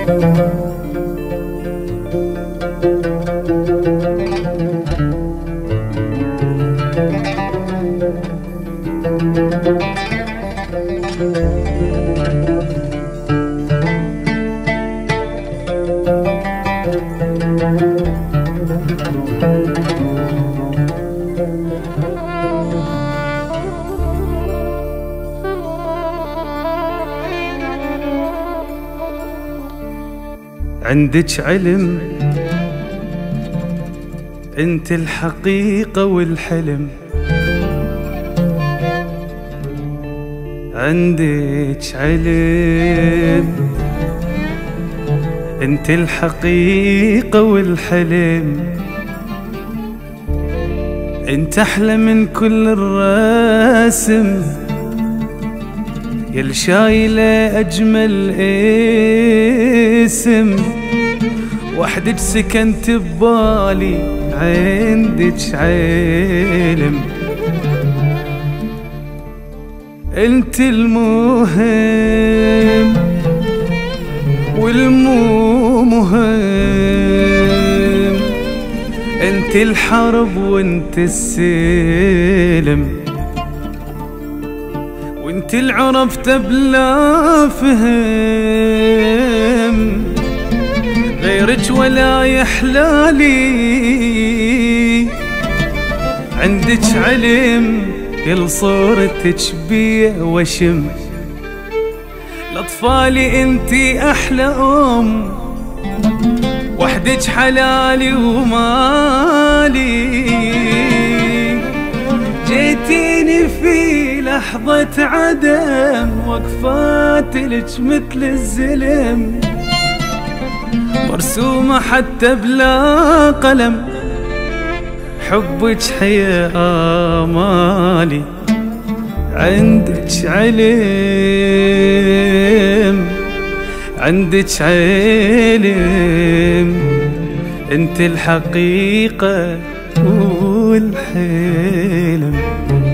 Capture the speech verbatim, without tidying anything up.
عندك علم انت الحقيقة والحلم، عندك علم انت الحقيقة والحلم، انت احلى من كل الرسم، يل شايلة اجمل اسم، وحدك سكنت ببالي عندك علم، انت المهم والمو مهم، انت الحرب وانت السلم، وانت العرفت بلا فهم، غيرك ولا يحلالي، عندك علم كل صورتك بيع وشم، لأطفالي انتي أحلى أم، وحدك حلالي ومالي، جيتيني في لحظة عدم، وقفاتلك مثل الزلم، مرسومة حتى بلا قلم، حبك حيا آمالي، عندك علم عندك علم انت الحقيقة والحلم.